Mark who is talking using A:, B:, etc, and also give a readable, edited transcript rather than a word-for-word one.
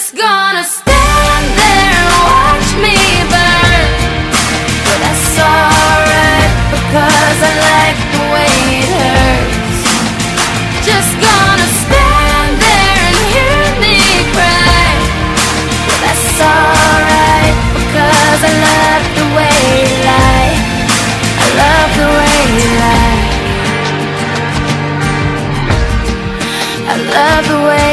A: Just gonna stand there and watch me burn. But that's alright, because I like the way it hurts. Just gonna stand there and hear me cry. But that's alright, because I love the way you lie. I love the way you lie. I love the way